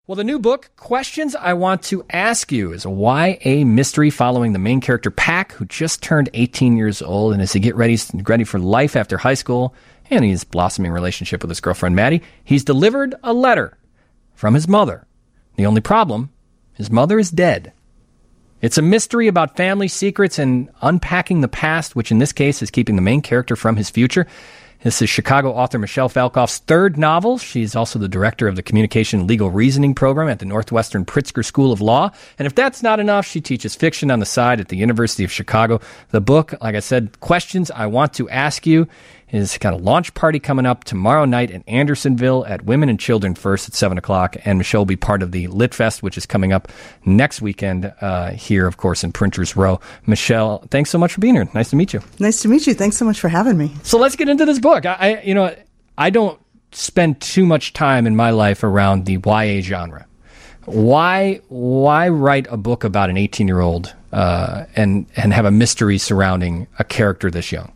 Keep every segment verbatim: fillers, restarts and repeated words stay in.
Well, the new book, Questions I Want to Ask You, is a Y A mystery following the main character, Pac, who just turned eighteen years old, and as he gets ready, ready for life after high school and his blossoming relationship with his girlfriend, Maddie, he's delivered a letter from his mother. The only problem, his mother is dead. It's a mystery about family secrets and unpacking the past, which in this case is keeping the main character from his future. This is Chicago author Michelle Falkoff's third novel. She's also the director of the Communication and Legal Reasoning program at the Northwestern Pritzker School of Law. And if that's not enough, she teaches fiction on the side at the University of Chicago. The book, like I said, Questions I Want to Ask You, is got a launch party coming up tomorrow night in Andersonville at Women and Children First at seven o'clock. And Michelle will be part of the Lit Fest, which is coming up next weekend uh, here, of course, in Printers Row. Michelle, thanks so much for being here. Nice to meet you. Nice to meet you. Thanks so much for having me. So let's get into this book. I, I you know, I don't spend too much time in my life around the Y A genre. Why, why write a book about an eighteen-year-old uh, and and have a mystery surrounding a character this young?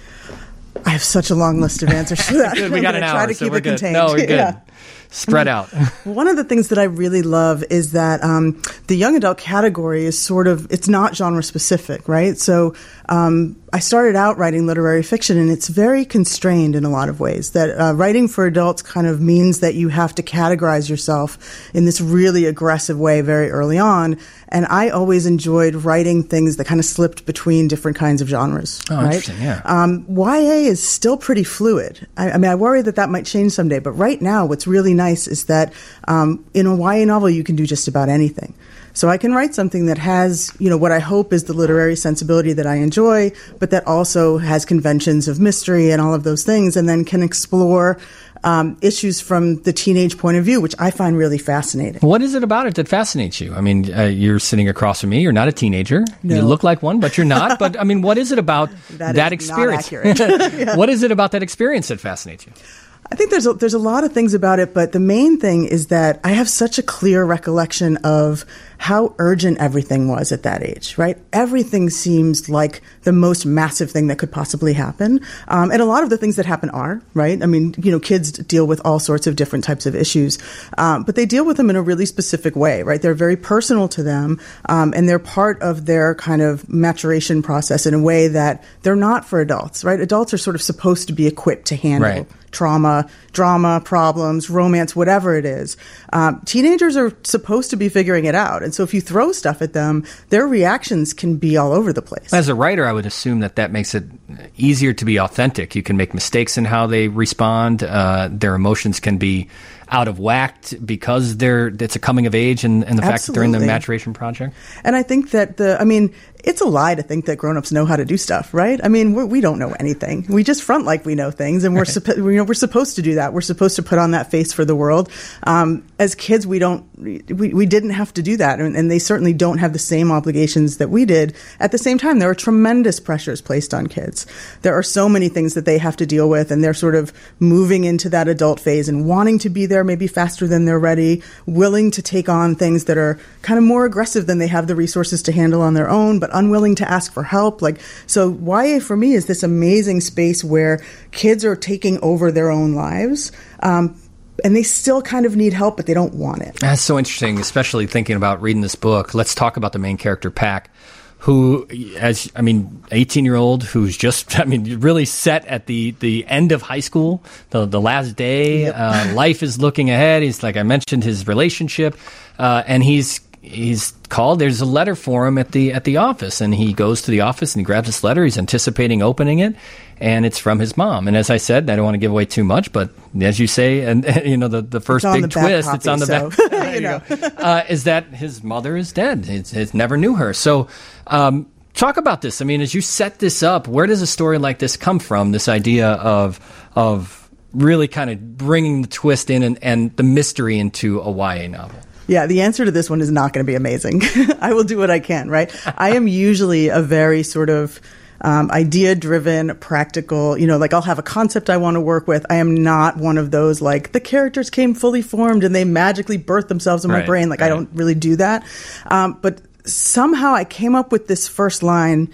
I have such a long list of answers to that. Good, we got an hour, try to so keep we're it good. contained. No, we're good. Yeah. Spread out. One of the things that I really love is that um, the young adult category is sort of, it's not genre specific, right? So um, I started out writing literary fiction, and it's very constrained in a lot of ways. That uh, writing for adults kind of means that you have to categorize yourself in this really aggressive way very early on. And I always enjoyed writing things that kind of slipped between different kinds of genres. Oh, right? Interesting, yeah. Um, Y A is still pretty fluid. I, I mean, I worry that that might change someday, but right now what's really nice is that um, in a Y A novel you can do just about anything. So I can write something that has, you know, what I hope is the literary sensibility that I enjoy, but that also has conventions of mystery and all of those things, and then can explore um, issues from the teenage point of view, which I find really fascinating. What is it about it that fascinates you? I mean, uh, you're sitting across from me. You're not a teenager. No. You look like one, but you're not. But I mean, what is it about that, that is experience? Not accurate. Yeah. What is it about that experience that fascinates you? I think there's a, there's a lot of things about it, but the main thing is that I have such a clear recollection of how urgent everything was at that age, right? Everything seems like the most massive thing that could possibly happen. Um, and a lot of the things that happen are, right? I mean, you know, kids deal with all sorts of different types of issues, um, but they deal with them in a really specific way, right? They're very personal to them, um, and they're part of their kind of maturation process in a way that they're not for adults, right? Adults are sort of supposed to be equipped to handle right. trauma, drama, problems, romance, whatever it is. Um, teenagers are supposed to be figuring it out. And so if you throw stuff at them, their reactions can be all over the place. As a writer, I would assume that that makes it easier to be authentic. You can make mistakes in how they respond. Uh, their emotions can be out of whack because they're it's a coming of age and, and the Absolutely. fact that they're in the maturation project. And I think that the, I mean, it's a lie to think that grown-ups know how to do stuff, right? I mean, we're, we don't know anything. We just front like we know things, and we're right. suppo- you know, we're supposed to do that. We're supposed to put on that face for the world. Um, as kids, we don't, we, we didn't have to do that, and, and they certainly don't have the same obligations that we did. At the same time, there are tremendous pressures placed on kids. There are so many things that they have to deal with, and they're sort of moving into that adult phase and wanting to be there maybe faster than they're ready, willing to take on things that are kind of more aggressive than they have the resources to handle on their own, but unwilling to ask for help. Like, so Y A for me is this amazing space where kids are taking over their own lives, um, and they still kind of need help, but they don't want it. That's so interesting, especially thinking about reading this book. Let's talk about the main character, Pac, who, as I mean, eighteen-year-old who's just, I mean, really set at the, the end of high school, the the last day. Yep. Uh, life is looking ahead. He's, like I mentioned, his relationship, uh, and he's he's called. There's a letter for him at the at the office, and he goes to the office and he grabs this letter. He's anticipating opening it, and it's from his mom. And as I said, I don't want to give away too much, but as you say, and, and you know, the, the first big the twist, copy, it's on the so, back. There you you know. go. Uh, is that his mother is dead? He's, he's never knew her. So, um, talk about this. I mean, as you set this up, where does a story like this come from? This idea of of really kind of bringing the twist in and, and the mystery into a Y A novel. Yeah, the answer to this one is not going to be amazing. I will do what I can, right? I am usually a very sort of um, idea-driven, practical, you know, like I'll have a concept I want to work with. I am not one of those, like, the characters came fully formed and they magically birthed themselves in my right, brain. Like, right. I don't really do that. Um, but somehow I came up with this first line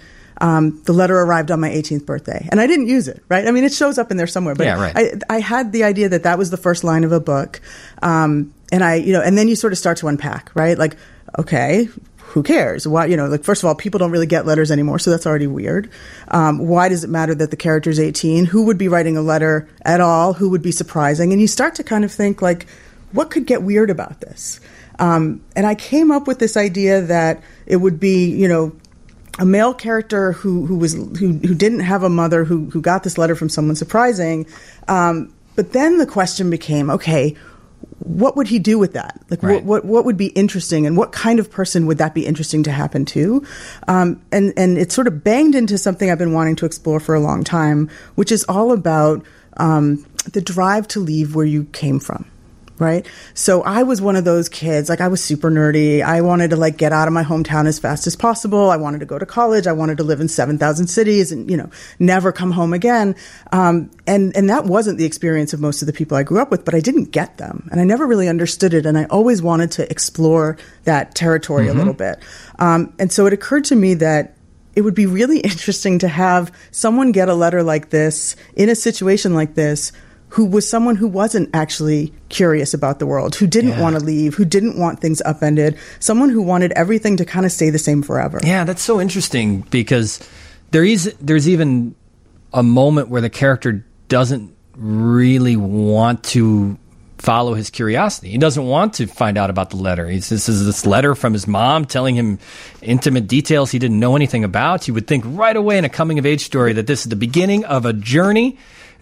um, the letter arrived on my eighteenth birthday. And I didn't use it, right? I mean, it shows up in there somewhere. But yeah, right. I, I had the idea that that was the first line of a book. Um, and I, you know, and then you sort of start to unpack, right? Like, okay, who cares? Why, you know, like, first of all, people don't really get letters anymore, so that's already weird. Um, why does it matter that the character's eighteen? Who would be writing a letter at all? Who would be surprising? And you start to kind of think, like, what could get weird about this? Um, and I came up with this idea that it would be, you know, a male character who, who was, who, who didn't have a mother, who, who got this letter from someone surprising. Um, but then the question became, okay, what would he do with that? Like, right. what, what what would be interesting, and what kind of person would that be interesting to happen to? Um, and and it sort of banged into something I've been wanting to explore for a long time, which is all about um, the drive to leave where you came from. Right. So I was one of those kids, like, I was super nerdy. I wanted to, like, get out of my hometown as fast as possible. I wanted to go to college. I wanted to live in seven thousand cities and, you know, never come home again. Um, and, and that wasn't the experience of most of the people I grew up with, but I didn't get them. And I never really understood it. And I always wanted to explore that territory mm-hmm. a little bit. Um, and so it occurred to me that it would be really interesting to have someone get a letter like this in a situation like this, who was someone who wasn't actually curious about the world, who didn't yeah. want to leave, who didn't want things upended, someone who wanted everything to kind of stay the same forever. Yeah, that's so interesting, because there is there's even a moment where the character doesn't really want to follow his curiosity. He doesn't want to find out about the letter. He's, this is this letter from his mom telling him intimate details he didn't know anything about. You would think right away in a coming-of-age story that this is the beginning of a journey.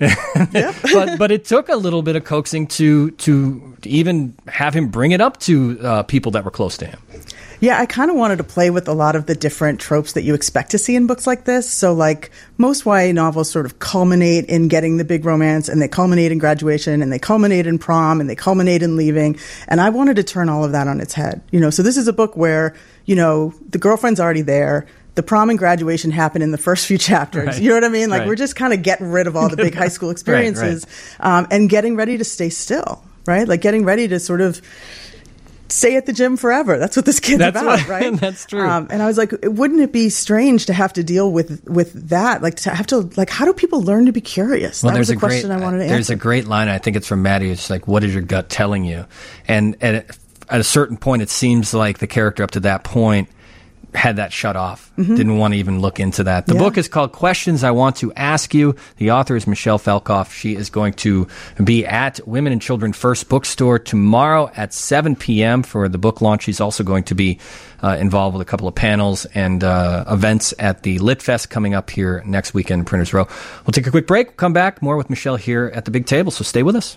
but but it took a little bit of coaxing to to even have him bring it up to uh, people that were close to him. Yeah, I kind of wanted to play with a lot of the different tropes that you expect to see in books like this. So, like, most Y A novels sort of culminate in getting the big romance, and they culminate in graduation, and they culminate in prom, and they culminate in leaving. And I wanted to turn all of that on its head. You know, so this is a book where, you know, the girlfriend's already there. The prom and graduation happen in the first few chapters. Right. You know what I mean? Like, right. we're just kind of getting rid of all the big high school experiences right, right. Um, and getting ready to stay still, right? Like, getting ready to sort of stay at the gym forever. That's what this kid's That's about, what, right? That's true. Um, and I was like, wouldn't it be strange to have to deal with with that? Like, to have to, like, how do people learn to be curious? Well, that was there's the a question great, I wanted to There's answer. a great line, I think it's from Maddie. It's like, what is your gut telling you? And, and at a certain point, it seems like the character up to that point had that shut off, mm-hmm. didn't want to even look into that. The yeah. book is called Questions I Want to Ask You. The author is Michelle Felkoff. She is going to be at Women and Children First Bookstore tomorrow at seven p.m. for the book launch. She's also going to be uh, involved with a couple of panels and uh, events at the Lit Fest coming up here next weekend in Printers Row. We'll take a quick break. We'll come back. More with Michelle here at the big table, so stay with us.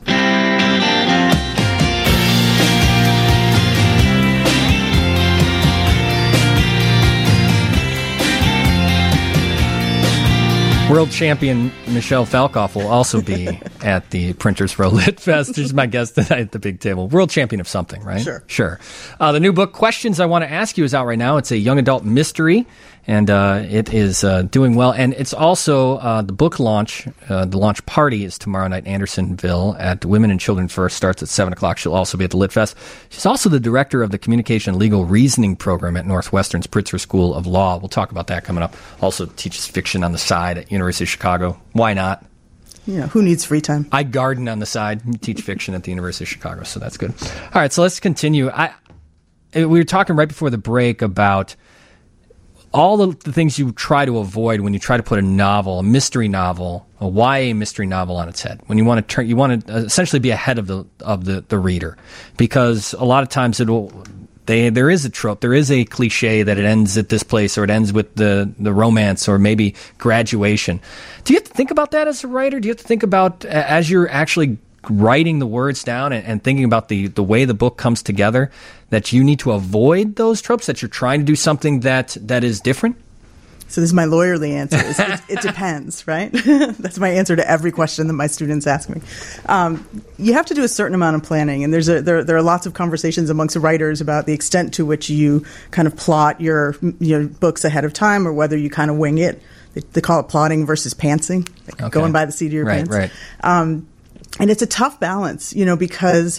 World champion Michelle Felkoff will also be at the Printers Row Lit Fest. She's my guest tonight at the big table. World champion of something, right? Sure. Sure. Uh, the new book, Questions I Want to Ask You, is out right now. It's a young adult mystery, and uh, it is uh, doing well. And it's also uh, the book launch. Uh, the launch party is tomorrow night in Andersonville at Women and Children First. Starts at seven o'clock. She'll also be at the Lit Fest. She's also the director of the Communication and Legal Reasoning program at Northwestern's Pritzker School of Law. We'll talk about that coming up. Also teaches fiction on the side at University of Chicago. Why not? You know, who needs free time? I garden on the side, teach fiction at the University of Chicago, so that's good. All right, so let's continue. I we were talking right before the break about all the, the things you try to avoid when you try to put a novel, a mystery novel, a Y A mystery novel on its head. When you want to turn, you want to essentially be ahead of the of the, the reader, because a lot of times it'll. They, there is a trope, there is a cliche that it ends at this place, or it ends with the, the romance, or maybe graduation. Do you have to think about that as a writer? Do you have to think about, as you're actually writing the words down and, and thinking about the, the way the book comes together, that you need to avoid those tropes, that you're trying to do something that, that is different? So this is my lawyerly answer. It, it depends, right? That's my answer to every question that my students ask me. Um, you have to do a certain amount of planning, and there's a, there, there are lots of conversations amongst writers about the extent to which you kind of plot your your books ahead of time, or whether you kind of wing it. They, they call it plotting versus pantsing, like okay. going by the seat of your right, pants. Right. Um, and it's a tough balance, you know, because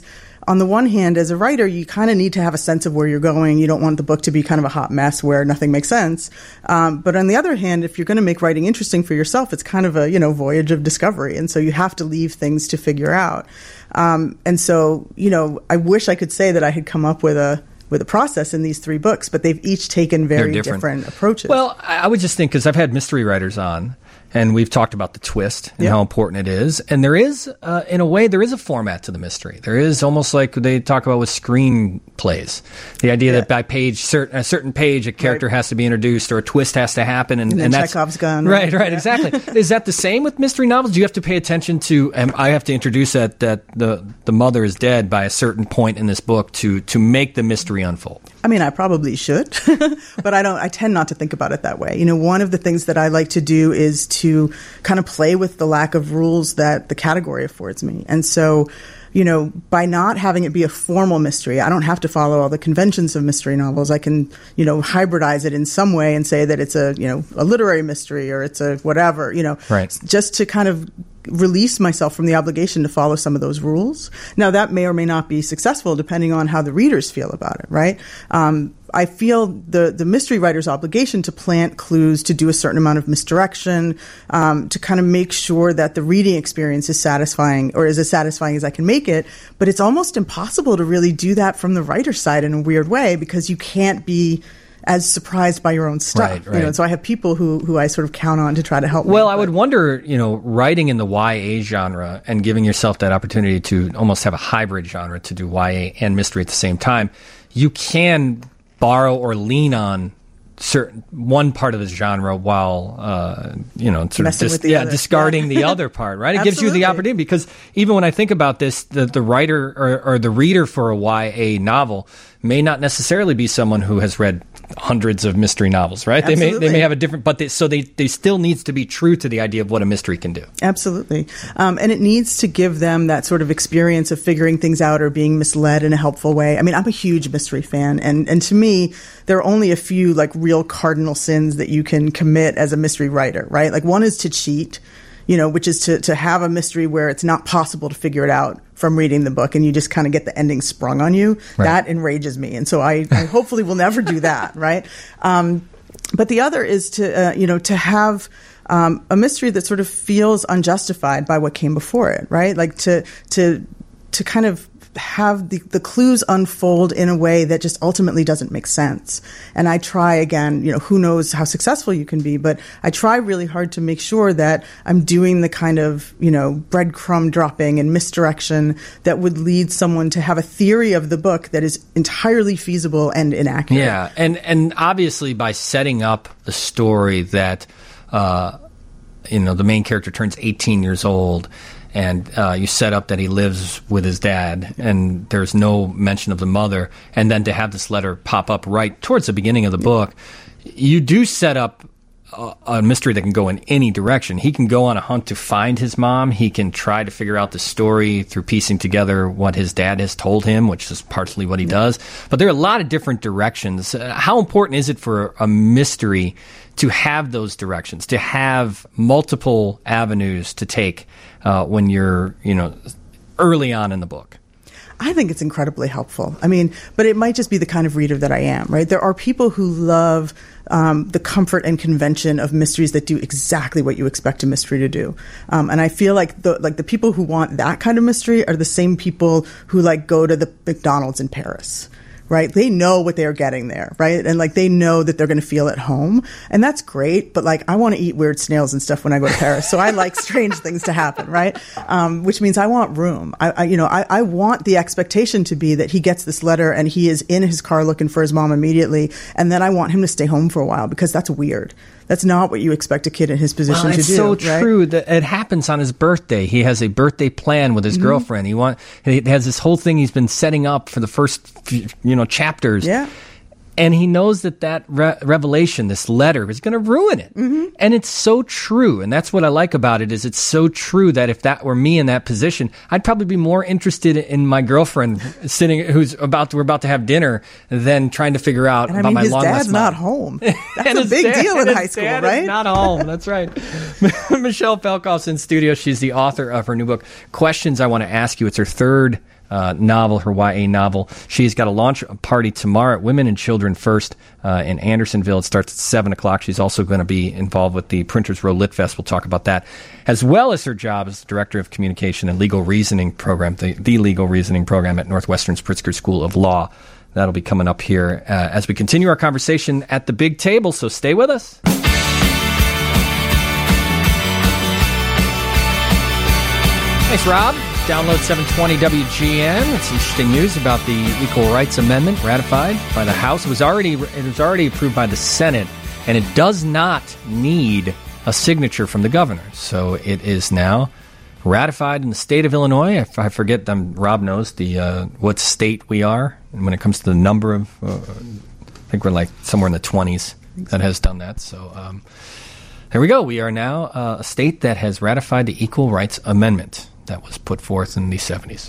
on the one hand, as a writer, you kind of need to have a sense of where you're going. You don't want the book to be kind of a hot mess where nothing makes sense. Um, but on the other hand, if you're going to make writing interesting for yourself, it's kind of a, you know, voyage of discovery. And so you have to leave things to figure out. Um, and so, you know, I wish I could say that I had come up with a with a process in these three books, but they've each taken very different. different approaches. Well, I would just think, because I've had mystery writers on, and we've talked about the twist and yep. how important it is. And there is, uh, in a way, there is a format to the mystery. There is almost like they talk about with screenplays. The idea yeah. that by page, certain, a certain page, a character right. has to be introduced or a twist has to happen. And, and, then and that's Chekhov's gun. Right, right, yeah. exactly. Is that the same with mystery novels? Do you have to pay attention to, um, I have to introduce that, that the, the mother is dead by a certain point in this book to, to make the mystery unfold? I mean, I probably should, but I don't, I tend not to think about it that way. You know, one of the things that I like to do is to kind of play with the lack of rules that the category affords me. And so, you know, by not having it be a formal mystery, I don't have to follow all the conventions of mystery novels. I can, you know, hybridize it in some way and say that it's a, you know, a literary mystery or it's a whatever, you know, right. just to kind of release myself from the obligation to follow some of those rules. Now, that may or may not be successful depending on how the readers feel about it, right? Um, I feel the, the mystery writer's obligation to plant clues, to do a certain amount of misdirection, um, to kind of make sure that the reading experience is satisfying or is as satisfying as I can make it. But it's almost impossible to really do that from the writer's side in a weird way because you can't be as surprised by your own stuff. Right, right. You know, and so I have people who, who I sort of count on to try to help me. Well, I would wonder, you know, writing in the Y A genre and giving yourself that opportunity to almost have a hybrid genre to do Y A and mystery at the same time, you can borrow or lean on certain one part of the genre while uh, you know sort Messing of dis- with the yeah other. discarding yeah. the other part, right? It gives you the Absolutely. opportunity, because even when I think about this, the, the writer or, or the reader for a Y A novel may not necessarily be someone who has read hundreds of mystery novels, right? Absolutely. They may they may have a different, but they, so they they still needs to be true to the idea of what a mystery can do. Absolutely. Um, and it needs to give them that sort of experience of figuring things out or being misled in a helpful way. I mean, I'm a huge mystery fan, and and to me, there are only a few like real cardinal sins that you can commit as a mystery writer, right? Like one is to cheat, you know, which is to, to have a mystery where it's not possible to figure it out from reading the book and you just kind of get the ending sprung on you. Right. That enrages me. And so I, I hopefully will never do that, right? Um, but the other is to, uh, you know, to have um, a mystery that sort of feels unjustified by what came before it, right? Like to, to, to kind of have the, the clues unfold in a way that just ultimately doesn't make sense. And I try again, you know, who knows how successful you can be, but I try really hard to make sure that I'm doing the kind of, you know, breadcrumb dropping and misdirection that would lead someone to have a theory of the book that is entirely feasible and inaccurate. Yeah. And, and obviously by setting up the story that, uh, you know, the main character turns eighteen years old, and uh, you set up that he lives with his dad, and there's no mention of the mother, and then to have this letter pop up right towards the beginning of the book, you do set up a, a mystery that can go in any direction. He can go on a hunt to find his mom. He can try to figure out the story through piecing together what his dad has told him, which is partially what he does. But there are a lot of different directions. Uh, how important is it for a mystery to have those directions, to have multiple avenues to take uh, when you're, you know, early on in the book? I think it's incredibly helpful. I mean, but it might just be the kind of reader that I am, right? There are people who love um, the comfort and convention of mysteries that do exactly what you expect a mystery to do. Um, and I feel like the like the people who want that kind of mystery are the same people who like go to the McDonald's in Paris. Right? They know what they're getting there, right? And like they know that they're going to feel at home. And that's great. But like I want to eat weird snails and stuff when I go to Paris. So I like strange things to happen, right? Um, which means I want room. I, I you know, I, I want the expectation to be that he gets this letter and he is in his car looking for his mom immediately. And then I want him to stay home for a while because that's weird. That's not what you expect a kid in his position well, to do. It's so right? true that it happens on his birthday. He has a birthday plan with his mm-hmm. girlfriend. He want he has this whole thing he's been setting up for the first few, you know chapters. Yeah. And he knows that that re- revelation, this letter, is going to ruin it. Mm-hmm. And it's so true. And that's what I like about it, is it's so true that if that were me in that position, I'd probably be more interested in my girlfriend sitting, who's about to, we're about to have dinner, than trying to figure out and I about mean, my his long dad's lost not mom. home. That's a big dad, deal in his high school, dad right? Is not home. That's right. Michelle Felkoff's in studio. She's the author of her new book, Questions I Want to Ask You. It's her third uh, novel, her Y A novel. She's got a launch party tomorrow at Women and Children First uh, in Andersonville. It starts at seven o'clock. She's also going to be involved with the Printers Row Lit Fest. We'll talk about that, as well as her job as Director of Communication and Legal Reasoning Program, the, the Legal Reasoning Program at Northwestern's Pritzker School of Law. That'll be coming up here uh, as we continue our conversation at the big table, so stay with us. Thanks, Rob. Download seven twenty W G N. It's interesting news about the Equal Rights Amendment ratified by the House. It was already it was already approved by the Senate, and it does not need a signature from the governor. So it is now ratified in the state of Illinois. I, I forget, um, Rob knows the uh, what state we are when it comes to the number of, uh, I think we're like somewhere in the twenties that has done that. So um, here we go. We are now uh, a state that has ratified the Equal Rights Amendment that was put forth in the seventies.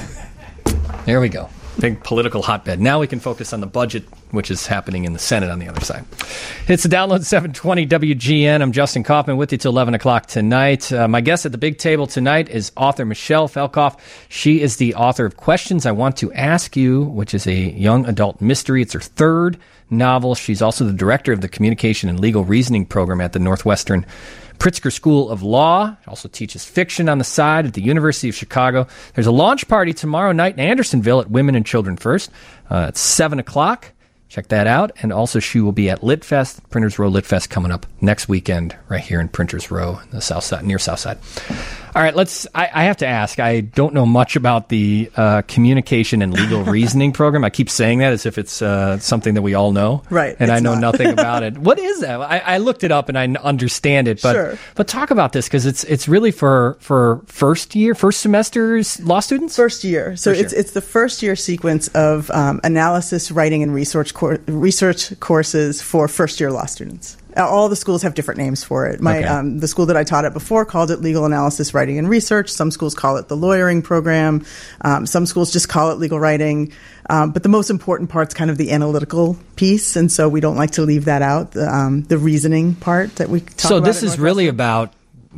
There we go. Big political hotbed. Now we can focus on the budget, which is happening in the Senate on the other side. It's the Download seven twenty W G N. I'm Justin Kaufman with you till eleven o'clock tonight. Uh, my guest at the big table tonight is author Michelle Felkoff. She is the author of Questions I Want to Ask You, which is a young adult mystery. It's her third novel. She's also the director of the Communication and Legal Reasoning Program at the Northwestern Pritzker School of Law. She also teaches fiction on the side at the University of Chicago. There's a launch party tomorrow night in Andersonville at Women and Children First uh, at seven o'clock. Check that out. And also she will be at Lit Fest, Printers Row Lit Fest, coming up next weekend right here in Printers Row, in the south side, near South Side. All right, let's. I, I have to ask. I don't know much about the uh, Communication and Legal Reasoning Program. I keep saying that as if it's uh, something that we all know, right? And I know not. nothing about it. What is that? I, I looked it up and I understand it, but sure. but talk about this, because it's it's really for for first year, first semesters law students. First year. So first it's year. it's the first year sequence of um, analysis, writing, and research cor- research courses for first year law students. All the schools have different names for it. My okay. um, the school that I taught at before called it Legal Analysis, Writing, and Research. Some schools call it the Lawyering Program. Um, some schools just call it Legal Writing. Um, but the most important part's kind of the analytical piece, and so we don't like to leave that out, the, um, the reasoning part that we talk so about. So this is really about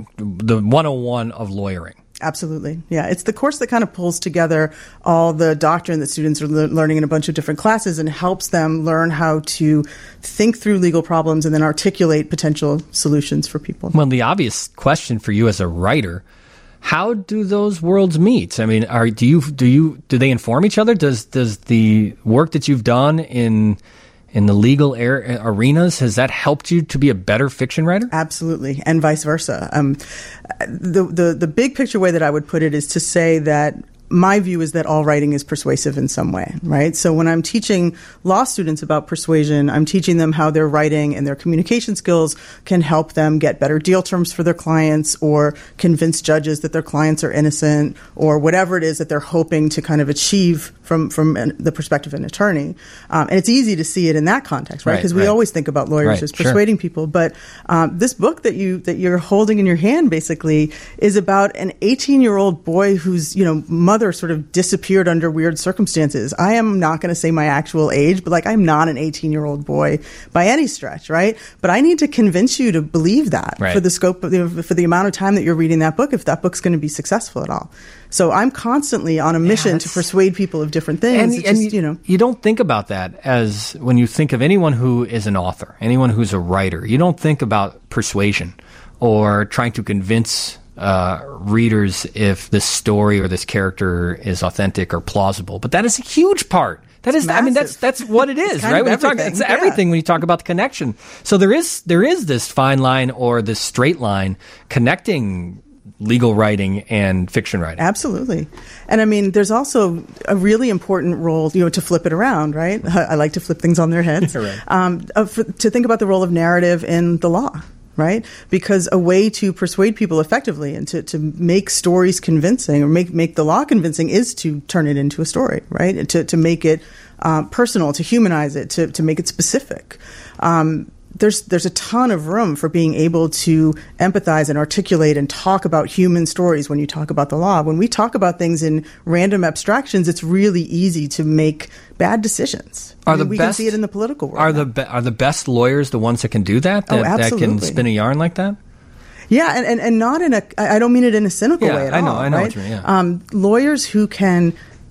the one oh one of lawyering. Absolutely. Yeah. It's the course that kind of pulls together all the doctrine that students are le- learning in a bunch of different classes and helps them learn how to think through legal problems and then articulate potential solutions for people. Well, the obvious question for you as a writer, how do those worlds meet? I mean, are do you do you do they inform each other? Does does the work that you've done in in the legal air, arenas, has that helped you to be a better fiction writer? Absolutely, and vice versa. Um, the, the the big picture way that I would put it is to say that my view is that all writing is persuasive in some way, right? So when I'm teaching law students about persuasion, I'm teaching them how their writing and their communication skills can help them get better deal terms for their clients or convince judges that their clients are innocent or whatever it is that they're hoping to kind of achieve from, from an, the perspective of an attorney. Um, and it's easy to see it in that context, right? Because right, we right. always think about lawyers right, as persuading sure. people. But um, this book that, you, that you're holding in your hand basically is about an eighteen-year-old boy whose, you know, mother sort of disappeared under weird circumstances. I am not going to say my actual age, but like I'm not an eighteen-year-old boy by any stretch, right? But I need to convince you to believe that right. for the scope of the, for the amount of time that you're reading that book, if that book's going to be successful at all. So I'm constantly on a mission yeah, to persuade people of different things. And, it's and just, you know, you don't think about that as when you think of anyone who is an author, anyone who's a writer. You don't think about persuasion or trying to convince Uh, readers if this story or this character is authentic or plausible, but that is a huge part. That it's is, massive. I mean, that's that's what it is, right? When you talk, it's yeah. everything when you talk about the connection. So there is there is this fine line or this straight line connecting legal writing and fiction writing. Absolutely. And I mean, there's also a really important role, you know, to flip it around, right? I like to flip things on their heads. right. um, of, to think about the role of narrative in the law. Right? Because a way to persuade people effectively and to, to make stories convincing or make, make the law convincing is to turn it into a story, right? And to, to make it um, personal, to humanize it, to, to make it specific. Um, there's there's a ton of room for being able to empathize and articulate and talk about human stories when you talk about the law. When we talk about things in random abstractions, it's really easy to make bad decisions. Are I mean, the we best, can see it in the political world. Are now. the be, are the best lawyers the ones that can do that? That, oh, absolutely. that can spin a yarn like that? Yeah, and, and, and not in a, I don't mean it in a cynical yeah, way at I know, all. I know right? what you mean, yeah. Um, lawyers who can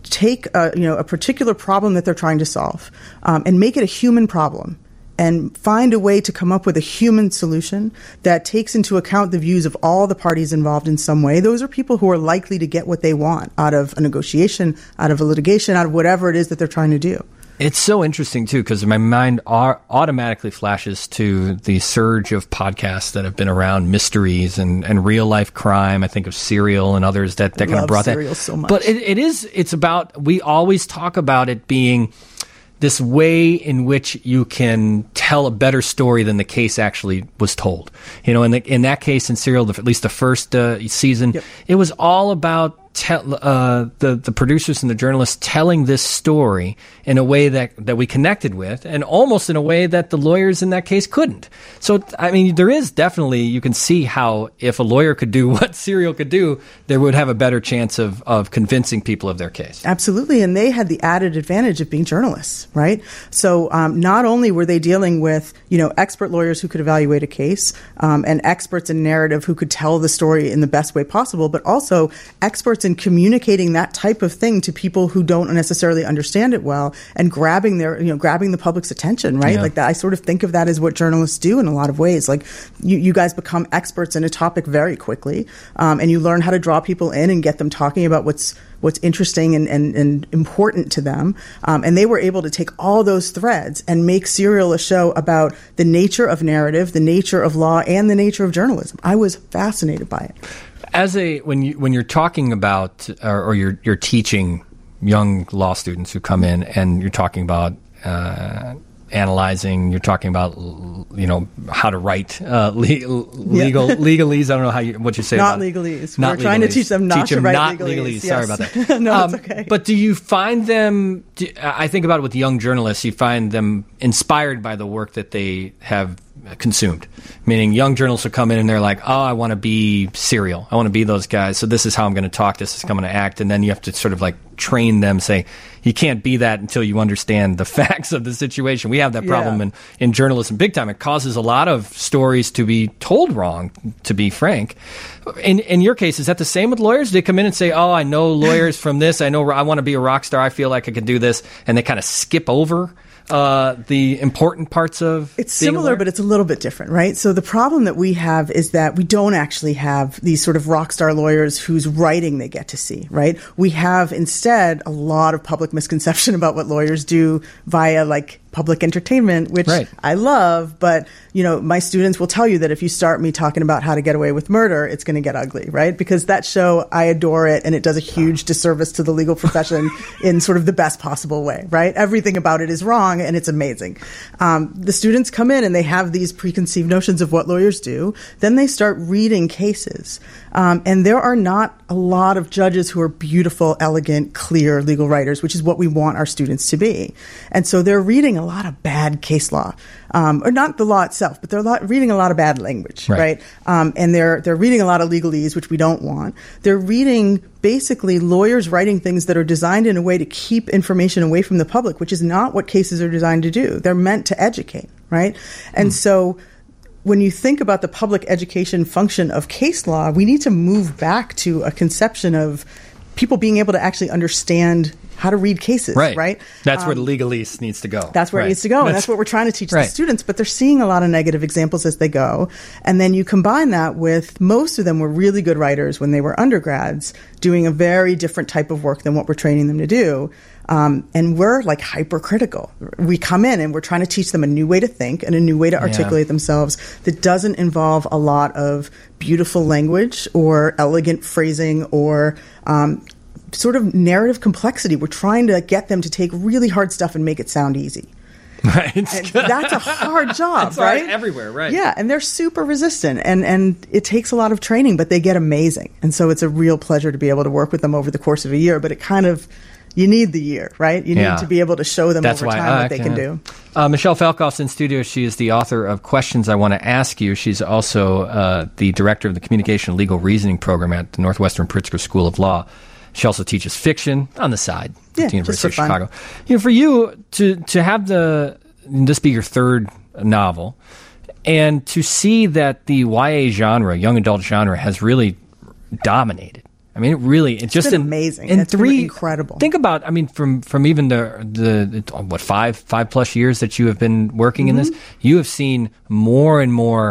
take a, you know, a particular problem that they're trying to solve um, and make it a human problem and find a way to come up with a human solution that takes into account the views of all the parties involved in some way. Those are people who are likely to get what they want out of a negotiation, out of a litigation, out of whatever it is that they're trying to do. It's so interesting, too, because my mind au- automatically flashes to the surge of podcasts that have been around mysteries and, and real-life crime. I think of Serial and others that, that kind of brought that. Serial so much. But it, it is, it's about, we always talk about it being this way in which you can tell a better story than the case actually was told. You know, in, the, in that case, in Serial, at least the first uh, season, yep. it was all about te- uh, the, the producers and the journalists telling this story in a way that, that we connected with, and almost in a way that the lawyers in that case couldn't. So, I mean, there is definitely, you can see how if a lawyer could do what Serial could do, they would have a better chance of, of convincing people of their case. Absolutely, and they had the added advantage of being journalists, right? So um, not only were they dealing with, you know, expert lawyers who could evaluate a case um, and experts in narrative who could tell the story in the best way possible, but also experts in communicating that type of thing to people who don't necessarily understand it well and grabbing their, you know, grabbing the public's attention, right? Yeah. Like that. I sort of think of that as what journalists do in a lot of ways. Like you, you guys become experts in a topic very quickly, um, and you learn how to draw people in and get them talking about what's what's interesting and, and, and important to them. Um, and they were able to take all those threads and make Serial a show about the nature of narrative, the nature of law, and the nature of journalism. I was fascinated by it. As a when you when you're talking about or, or you're you're teaching young law students who come in and you're talking about uh, analyzing, you're talking about you know how to write uh, le- legal yeah. legalese. I don't know how you what you say. Not about legalese. Not We're trying to teach them not teach to them write not legalese. legalese. Yes. Sorry about that. no, um, it's okay. But do you find them? Do, I think about it with young journalists. You find them inspired by the work that they have consumed, meaning young journalists will come in and they're like, oh, I want to be Serial. I want to be those guys. So this is how I'm going to talk. This is how I'm going to act. And then you have to sort of like train them, say, you can't be that until you understand the facts of the situation. We have that problem yeah. in, in journalism big time. It causes a lot of stories to be told wrong, to be frank. In in your case, is that the same with lawyers? Do they come in and say, oh, I know lawyers from this. I know I want to be a rock star. I feel like I could do this. And they kind of skip over Uh, the important parts of it's similar, but it's a little bit different, right? So the problem that we have is that we don't actually have these sort of rock star lawyers whose writing they get to see, right? We have instead a lot of public misconception about what lawyers do via like public entertainment, which right. I love, but you know, my students will tell you that if you start me talking about How to Get Away with Murder, it's going to get ugly, right? Because that show, I adore it, and it does a huge disservice to the legal profession in sort of the best possible way, right? Everything about it is wrong, and it's amazing. Um, the students come in and they have these preconceived notions of what lawyers do. Then they start reading cases. Um, and there are not a lot of judges who are beautiful, elegant, clear legal writers, which is what we want our students to be. And so they're reading a lot of bad case law, um, or not the law itself, but they're lot, reading a lot of bad language, right? right? Um, and they're they're reading a lot of legalese, which we don't want. They're reading basically lawyers writing things that are designed in a way to keep information away from the public, which is not what cases are designed to do. They're meant to educate, right? And mm. so when you think about the public education function of case law, we need to move back to a conception of people being able to actually understand how to read cases, right? right? That's um, where the legalese needs to go. That's where right. it needs to go, and that's, that's what we're trying to teach right. the students, but they're seeing a lot of negative examples as they go. And then you combine that with most of them were really good writers when they were undergrads, doing a very different type of work than what we're training them to do. Um, and we're like hypercritical. We come in and we're trying to teach them a new way to think and a new way to articulate yeah. themselves that doesn't involve a lot of beautiful language or elegant phrasing or um, sort of narrative complexity. We're trying to get them to take really hard stuff and make it sound easy. Right. And that's a hard job, that's right? Hard everywhere, right. Yeah, and they're super resistant, and, and it takes a lot of training, but they get amazing. And so it's a real pleasure to be able to work with them over the course of a year, but it kind of... You need the year, right? You need yeah. to be able to show them That's over why, time uh, what they can do. Uh, Michelle Falkoff's in studio. She is the author of Questions I Want to Ask You. She's also uh, the director of the Communication and Legal Reasoning program at the Northwestern Pritzker School of Law. She also teaches fiction on the side at yeah, the University of fun. Chicago. You know, for you to to have the this be your third novel, and to see that the Y A genre, young adult genre, has really dominated. I mean, it really, it's, it's just been in, amazing. In it's three, been incredible. Think about, I mean, from, from even the, the, the, what, five, five plus years that you have been working mm-hmm. in this, you have seen more and more,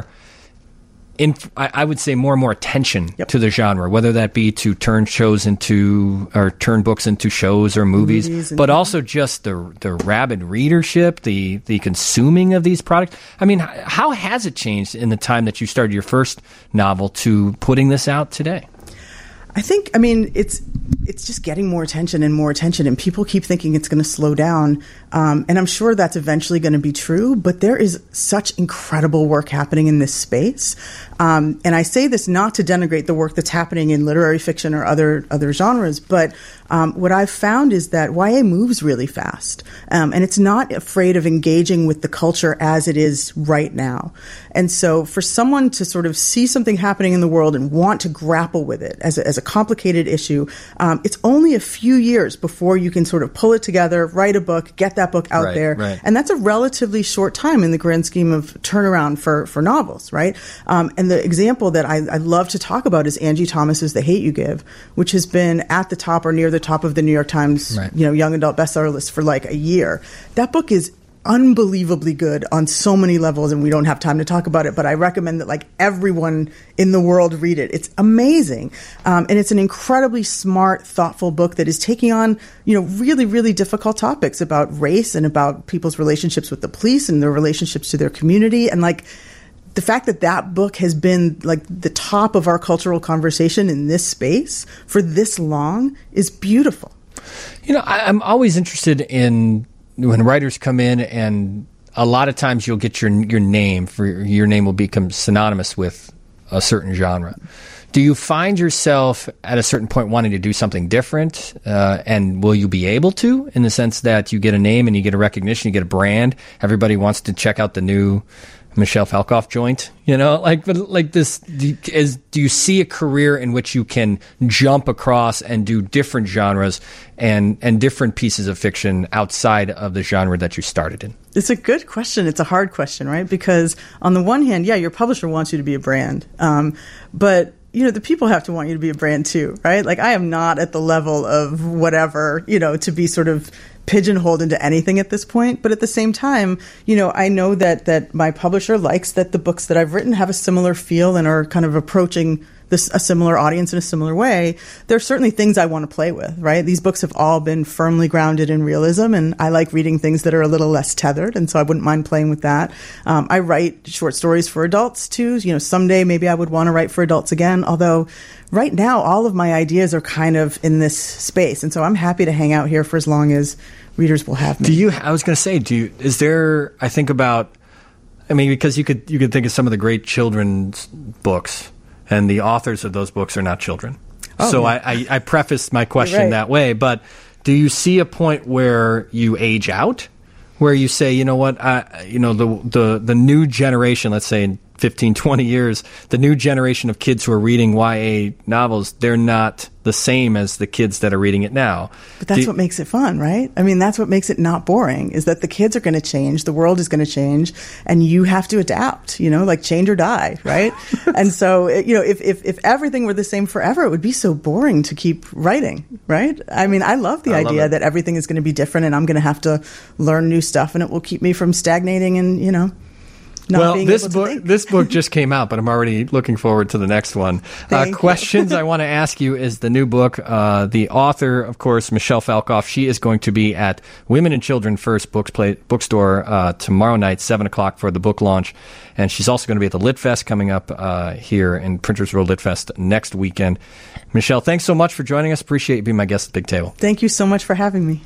in, I, I would say more and more attention yep. to the genre, whether that be to turn shows into, or turn books into shows or movies, movies but also just the the rabid readership, the the consuming of these products. I mean, how has it changed in the time that you started your first novel to putting this out today? I think, I mean, it's it's just getting more attention and more attention, and people keep thinking it's going to slow down. Um, and I'm sure that's eventually going to be true, but there is such incredible work happening in this space. Um, and I say this not to denigrate the work that's happening in literary fiction or other other genres, but um, what I've found is that Y A moves really fast, um, and it's not afraid of engaging with the culture as it is right now. And so for someone to sort of see something happening in the world and want to grapple with it as a, as a complicated issue, um, it's only a few years before you can sort of pull it together, write a book, get that book out right, there. Right. And that's a relatively short time in the grand scheme of turnaround for, for novels, right? Um, and the example that I, I love to talk about is Angie Thomas's The Hate U Give, which has been at the top or near the top of the New York Times, right. you know, young adult bestseller list for like a year. That book is unbelievably good on so many levels, and we don't have time to talk about it, but I recommend that like everyone in the world read it. It's amazing. Um, and it's an incredibly smart, thoughtful book that is taking on, you know, really, really difficult topics about race and about people's relationships with the police and their relationships to their community. And like the fact that that book has been like the top of our cultural conversation in this space for this long is beautiful. You know, I, I'm always interested in when writers come in, and a lot of times you'll get your your name for your name will become synonymous with a certain genre. Do you find yourself at a certain point wanting to do something different? Uh, and will you be able to, in the sense that you get a name and you get a recognition, you get a brand, everybody wants to check out the new Michelle Falkoff joint, you know, like, but like this, do you, is, do you see a career in which you can jump across and do different genres and, and different pieces of fiction outside of the genre that you started in? It's a good question. It's a hard question, right? Because on the one hand, yeah, your publisher wants you to be a brand. Um, but you know, the people have to want you to be a brand too, right? Like I am not at the level of whatever, you know, to be sort of pigeonholed into anything at this point. But at the same time, you know, I know that that my publisher likes that the books that I've written have a similar feel and are kind of approaching this a similar audience in a similar way. There are certainly things I want to play with, right? These books have all been firmly grounded in realism, and I like reading things that are a little less tethered, and so I wouldn't mind playing with that. Um, I write short stories for adults too. You know, someday maybe I would want to write for adults again, although right now all of my ideas are kind of in this space, and so I'm happy to hang out here for as long as readers will have me. Do you, I was going to say, do you, is there, I think about, I mean, because you could, you could think of some of the great children's books, and the authors of those books are not children. Oh, so I, I, I prefaced my question right. that way. But do you see a point where you age out, where you say, you know what, I, you know, the the the new generation, let's say in fifteen, twenty years, the new generation of kids who are reading Y A novels, they're not the same as the kids that are reading it now. But that's do, what makes it fun, right? I mean, that's what makes it not boring, is that the kids are going to change, the world is going to change, and you have to adapt, you know, like change or die, right? And so, you know, if, if, if everything were the same forever, it would be so boring to keep writing, right? I mean, I love the I idea love that everything is going to be different and I'm going to have to learn new stuff, and it will keep me from stagnating and, you know, Not well, being this able to book think. this book just came out, but I'm already looking forward to the next one. Uh, questions I want to ask you is the new book. Uh, the author, of course, Michelle Falkoff. She is going to be at Women and Children First Books Play, Bookstore uh, tomorrow night, seven o'clock for the book launch, and she's also going to be at the Lit Fest coming up uh, here in Printers Row Lit Fest next weekend. Michelle, thanks so much for joining us. Appreciate you being my guest at the Big Table. Thank you so much for having me.